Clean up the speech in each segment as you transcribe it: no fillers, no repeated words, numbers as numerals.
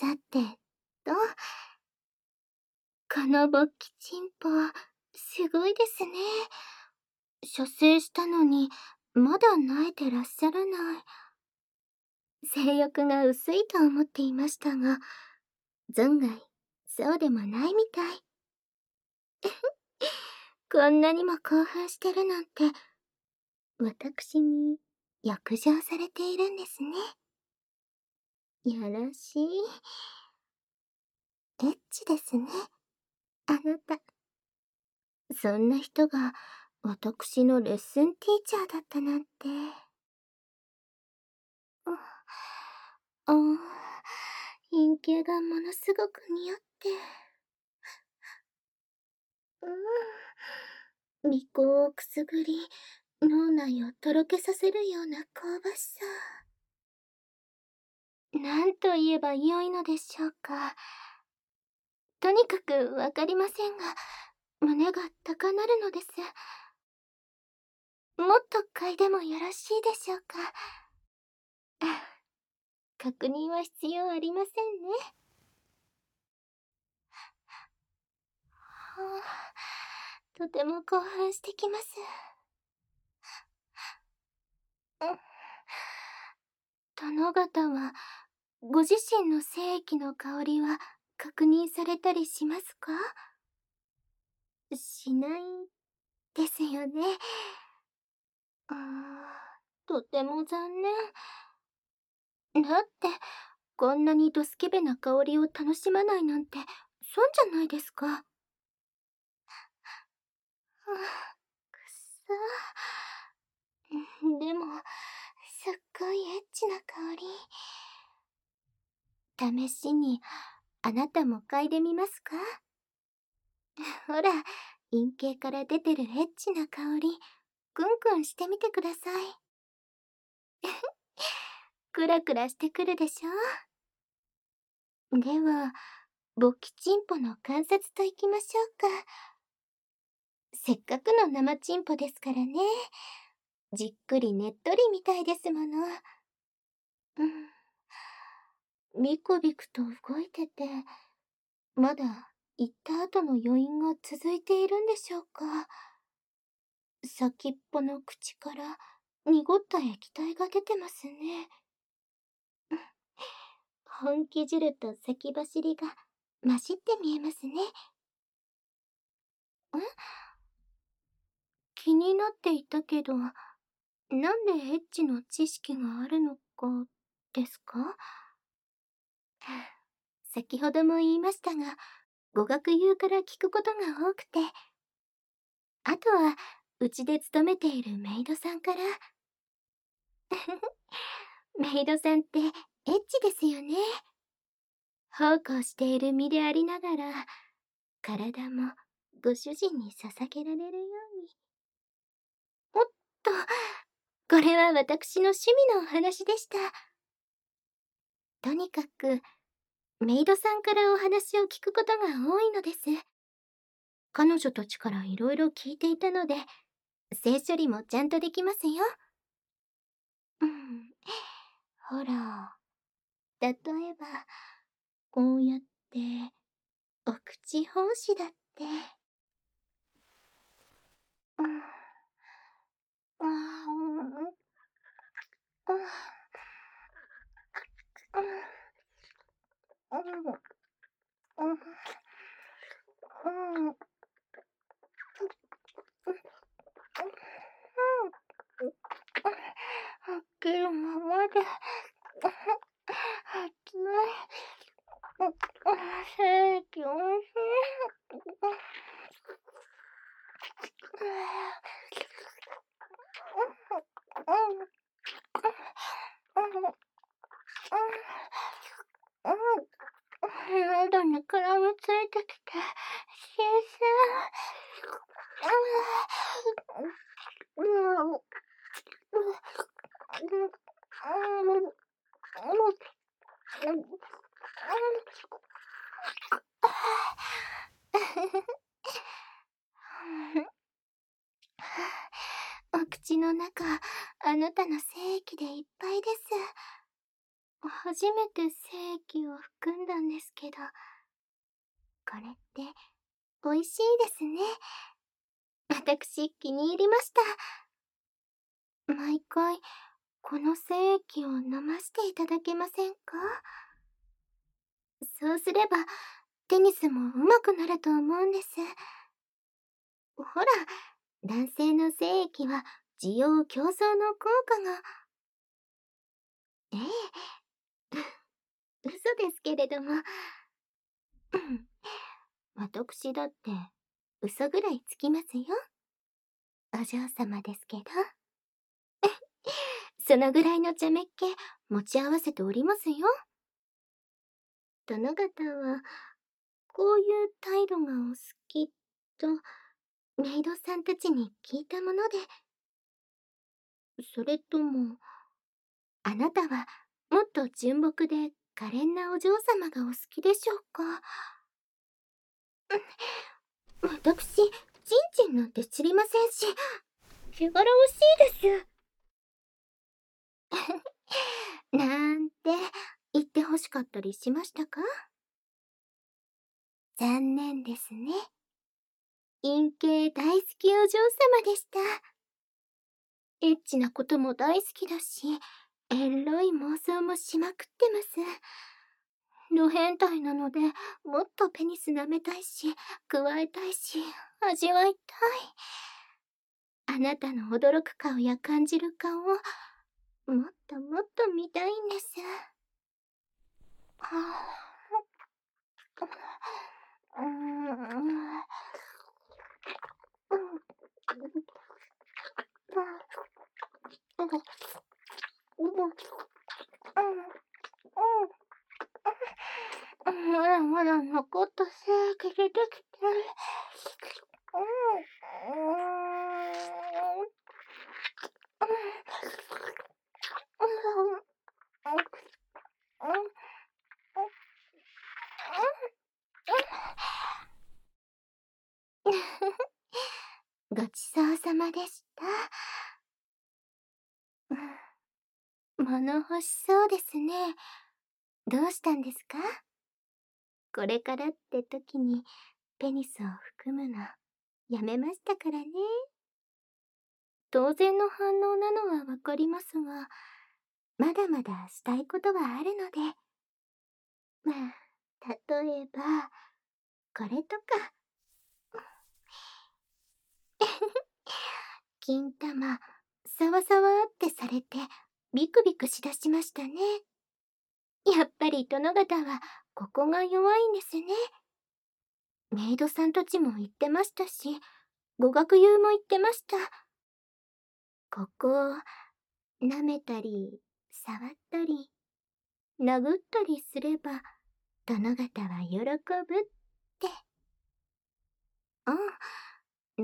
さてと、この勃起チンポ、すごいですね。射精したのに、まだ萎えてらっしゃらない。性欲が薄いと思っていましたが、存外、そうでもないみたい。こんなにも興奮してるなんて、私に浴場されているんですね。よろしい。エッチですね、あなた。そんな人が、私のレッスンティーチャーだったなんて。陰茎がものすごく匂って。鼻孔をくすぐり、脳内をとろけさせるような香ばしさ。なんと言えば良いのでしょうか。とにかくわかりませんが、胸が高鳴るのです。もっと嗅いでもよろしいでしょうか。確認は必要ありませんね。とても興奮してきます。殿方は、ご自身の精液の香りは確認されたりしますか？しないですよね。とても残念。だって、こんなにドスケベな香りを楽しまないなんて損じゃないですか。くそ。でも、すっごいエッチな香り。試しに、あなたも嗅いでみますか？ほら、陰茎から出てるエッチな香り、クンクンしてみてください。クラクラしてくるでしょ？では、勃起チンポの観察といきましょうか。せっかくの生チンポですからね。じっくりねっとりみたいですもの。ビクビクと動いてて、まだ行った後の余韻が続いているんでしょうか。先っぽの口から濁った液体が出てますね。本気汁と先走りが混じって見えますね。気になっていたけど、なんでエッチの知識があるのか、ですか？先ほども言いましたが、語学友から聞くことが多くて、あとは、うちで勤めているメイドさんから。メイドさんってエッチですよね。奉公している身でありながら、体もご主人に捧げられるように。おっと、これは私の趣味のお話でした。とにかく、メイドさんからお話を聞くことが多いのです。彼女たちからいろいろ聞いていたので、性処理もちゃんとできますよ。ほら、例えば、こうやって、お口奉仕だって。けるままで、熱い。精液おいしい。喉に絡みついてきて、新鮮。お口の中、あなたの精液でいっぱいです。 初めて精液を含んだんですけど、これって美味しいですね。私気に入りました。毎回この精液を飲ませていただけませんか？そうすればテニスも上手くなると思うんです。ほら、男性の精液は需要競争の効果が。ええ、嘘ですけれども。私だって嘘ぐらいつきますよ。お嬢様ですけど。そのぐらいの茶目っ気持ち合わせておりますよ。殿方はこういう態度がお好きとメイドさんたちに聞いたもので、それともあなたはもっと純朴で可憐なお嬢様がお好きでしょうか？私、ちんちんなんて知りませんし、気がら惜しいです。なんて言ってほしかったりしましたか？残念ですね。陰茎大好きお嬢様でした。エッチなことも大好きだし、エロい妄想もしまくってます。ド変態なので、もっとペニス舐めたいし、加えたいし、味わいたい。あなたの驚く顔や感じる顔を、もっともっと見たいんです。はあ、まだまだ残った精液出てきてる。ごちそうさまでした。物欲しそうですね。どうしたんですか？これからって時にペニスを含むのやめましたからね。当然の反応なのはわかりますが、まだまだしたいことはあるので、まあ、例えば、これとか。金玉、さわさわってされて、ビクビクしだしましたね。やっぱり殿方は、ここが弱いんですね。メイドさんたちも言ってましたし、語学友も言ってました。ここを、舐めたり、触ったり、殴ったりすれば、殿方は喜ぶって。うん、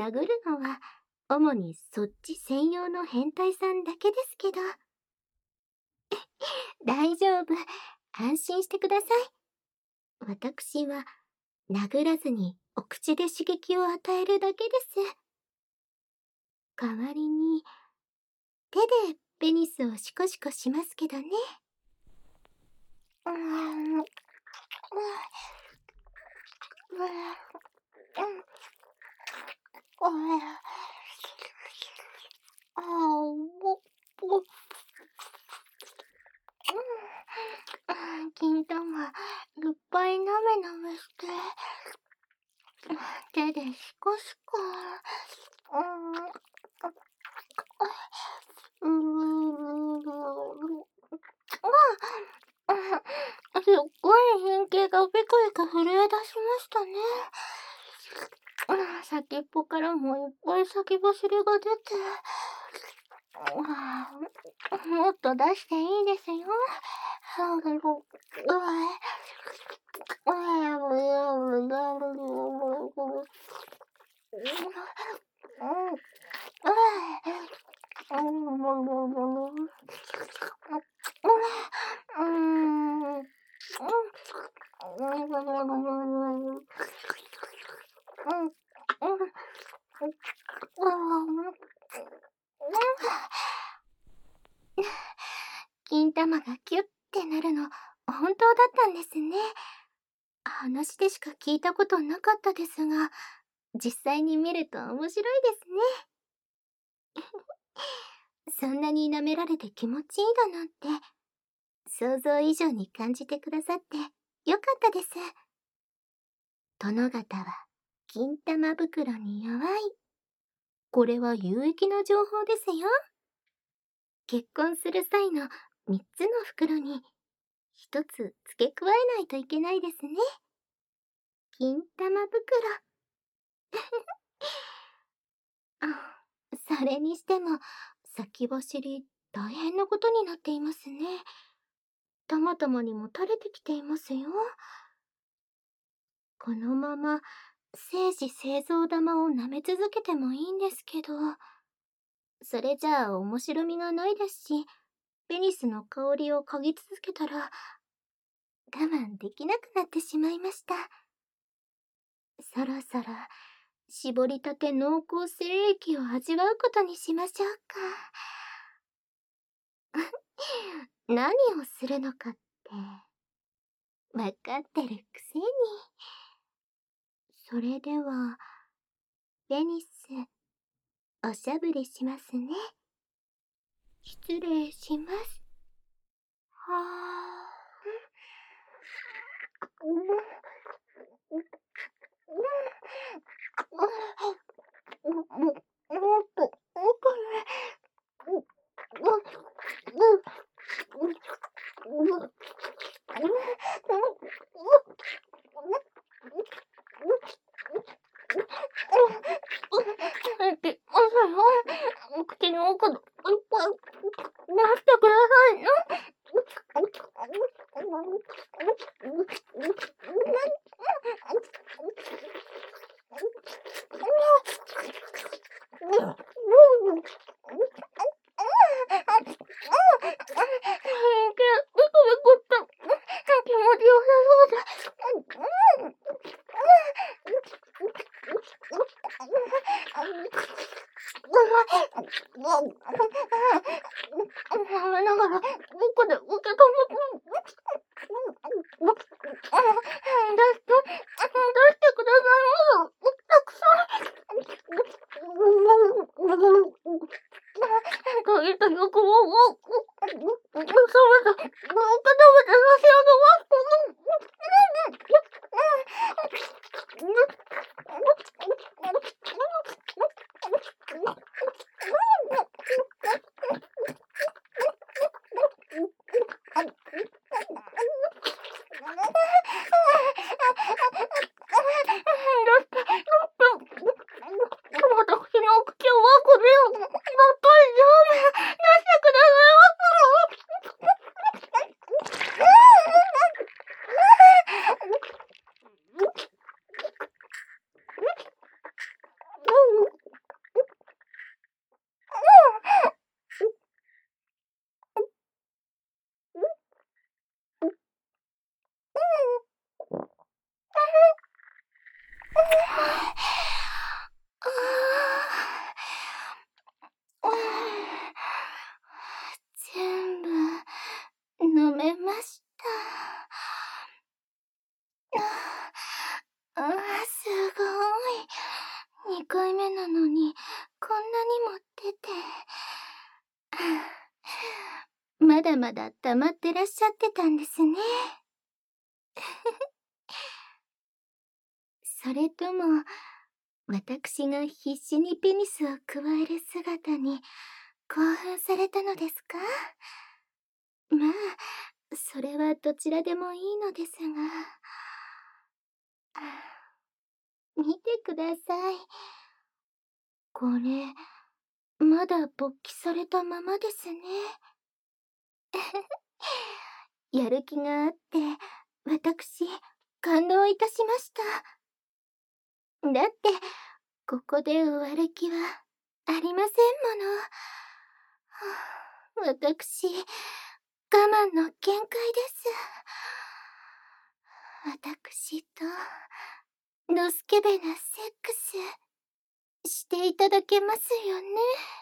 殴るのは、主にそっち専用の変態さんだけですけど。大丈夫。安心してください。私は、殴らずにお口で刺激を与えるだけです。代わりに、手でペニスをシコシコしますけどね。金玉、いっぱい舐め舐めして、手でシコシコ。すっごい変形がビクビク震え出しましたね。先っぽからもいっぱい先走りが出て。もっと出していいですよ。金玉がキュッてなるの当だったんですね。話でしか聞いたことなかったですが、実際に見ると面白いですね。そんなに舐められて気持ちいいだなんて、想像以上に感じてくださってよかったです。殿方は金玉袋に弱い。これは有益な情報ですよ。結婚する際の3つの袋に1つ付け加えないといけないですね。金玉袋。あ、それにしても、先走り大変なことになっていますね。たまたまにも垂れてきていますよ。このまま、生死製造玉を舐め続けてもいいんですけど、それじゃあ面白みがないですし、ペニスの香りを嗅ぎ続けたら、我慢できなくなってしまいました。そろそろ、絞りたて濃厚精液を味わうことにしましょうか。何をするのかって、わかってるくせに。それでは、ペニス、おしゃぶりしますね。失礼します。はもっと奥って口の奥のいっぱい出してくださいな。気持ちよさそう舐めながら奥で受け止め出してくださいませ。たくさん限った欲望をそれとお片まで差し上げます。私のお口をわこでよ。だったら出してください全部飲めました。すごい。2回目なのにこんなにも出て。まだまだ溜まってらっしゃってたんですね。それとも、私が必死にペニスを加える姿に興奮されたのですか？まあ、それはどちらでもいいのですが。見てください。これ、まだ勃起されたままですね。やる気があって、私、感動いたしました。だって、ここで終わる気はありませんもの。私、我慢の限界です。私と、のスケベなセックス、していただけますよね。